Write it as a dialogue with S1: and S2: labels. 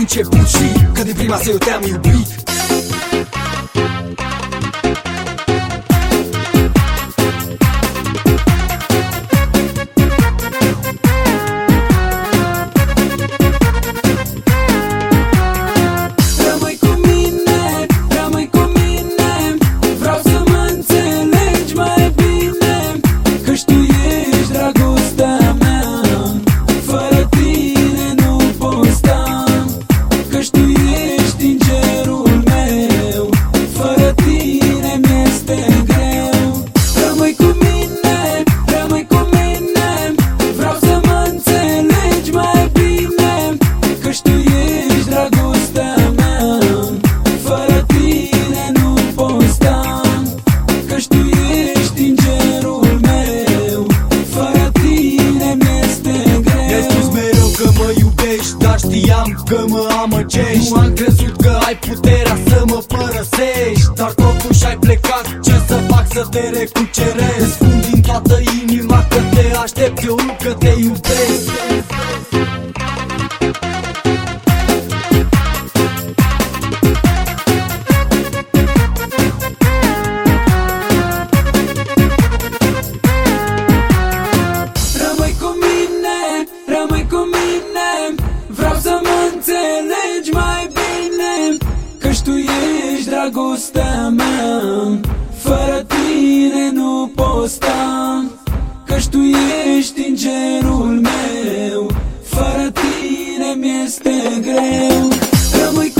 S1: început și că din prima zi eu te-am iubit.
S2: Știam că mă amăgești, nu am crezut că ai puterea să mă părăsești, dar totuși ai plecat. Ce să fac să te recuceresc? Îți spun din toată inima că te aștept, eu încă te iubesc.
S3: Rămâi cu mine, rămâi cu mine, vreau să mă înțelegi mai bine, căci tu ești dragostea mea. Fără tine nu pot sta, căci tu ești îngerul meu. Fără tine mi-este greu. Rămâi